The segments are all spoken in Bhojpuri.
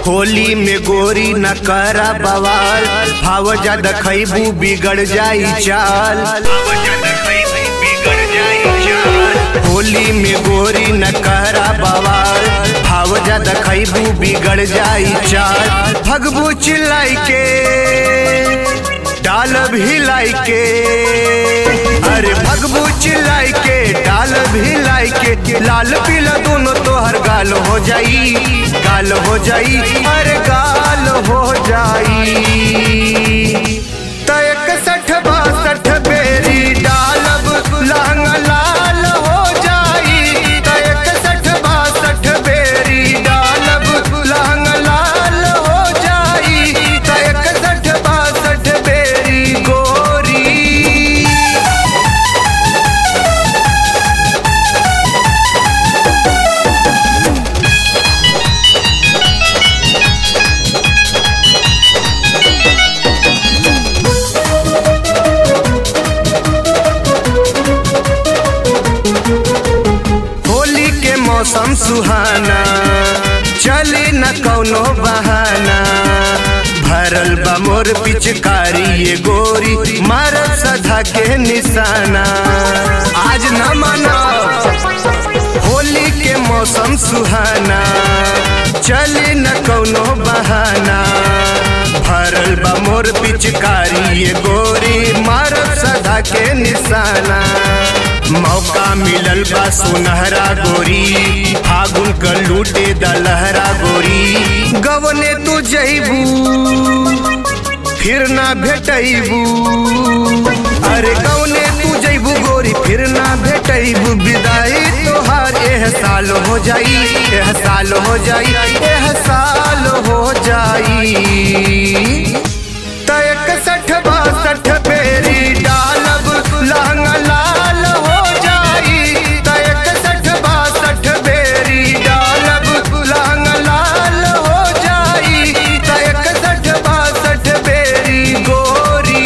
होली में गोरी न करा बवाल, भाव ज्यादा खैबू बिगड़ जाई चाल। होली में गोरी न करा बवाल, भाव ज्यादा खैबू बिगड़ जाई चाल। भगबू चिल्लाई के डाल भिलाई के, अरे भगबू चिल्लाई के डाल भिलाई के। लाल पीला दोनों तोहर गाल हो जाई, गाल हो जाई, अरे गाल हो जाई। त 61-62 बेरी डालब लहंगा लाल हो जाई। त 61-62 बेरी डालब लहंगा लाल हो जाई। त 61-62 बेरी गोरी। मौसम सुहाना, चले न कौनो बहाना। भरल बा मोर पिचकारी ये गोरी, मारत सधा के निशाना। आज न मना होली के मौसम सुहाना, चले न कौनो बहाना। भरल बा मोर पिचकारी ये गोरी, मारत सधा के निशाना। मौका मिलल बा सुनहरा गोरी, फागुन क लूटे दलहरा गोरी। गवने तू जइबू फिर ना भेटैबू, अरे गवने तू जइबू गोरी फिर ना भेटैबू। विदाई तोहार एह साल हो जाई, एह साल हो जाई, एह साल हो जाई। त 61-62 बेरी डालब लहंगा लाल हो जाई। त 61-62 बेरी डालब लहंगा लाल हो जाई। त 61-62 बेरी गोरी।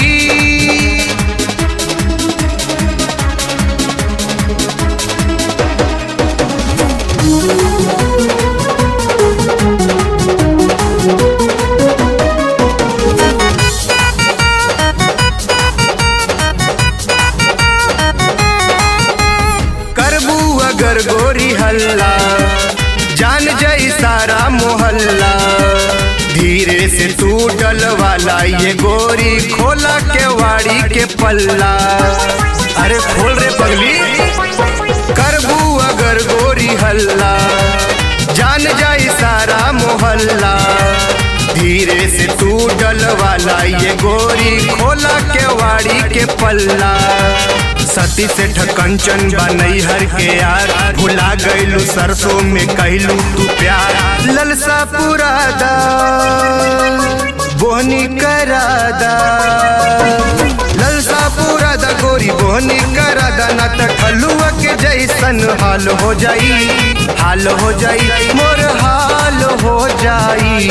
अगर गोरी हल्ला जान जाई सारा मोहल्ला। धीरे से टूटल वाला ये गोरी, खोला के वाड़ी के पल्ला। अरे खोल रे पगली, करबू अगर गोरी हल्ला जान जाई सारा मोहल्ला। धीरे से टूटल वाला ये गोरी, खोला के वाड़ी के पल्ला। सती से ठकंचन बनई हर के यार, भुला गईलू सरसों में कहलू तू प्यार। ललसा पुरादा बोहनी करादा, ललसा पुरादा गोरी बोहनी करादा। ना त ठलुआ के जैसन हाल हो जाई, हाल हो जाई, मोर हाल हो जाई।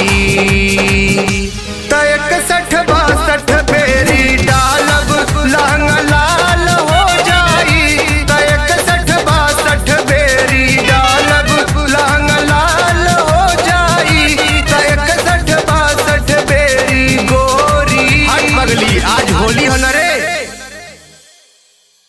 त 61-62 बेरी डालब लहंगा